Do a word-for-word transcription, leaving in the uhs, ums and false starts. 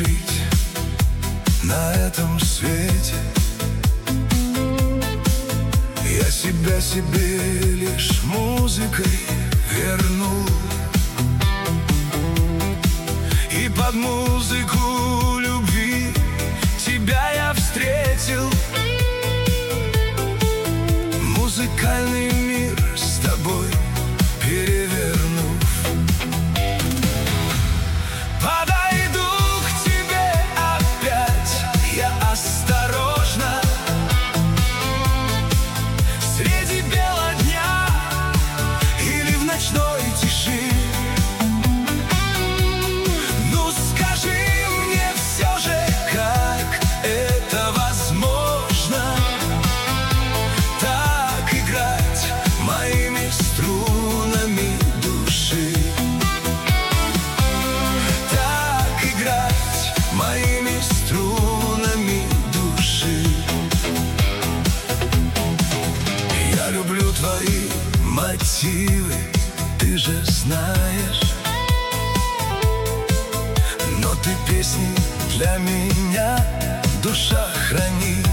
жить на этом свете. Я себя себе лишь музыкой верну, и под музыку любви тебя я встретил. Музыкальный мир с тобой перевернув, подойду к тебе опять я осторожно среди бела дня или в ночной тиши. Ну скажи мне все же, как это возможно, так играть моими струнами души, так играть моими струнами души. Я люблю твои мотивы, ты же знаешь, но ты песни для меня, душа, храни.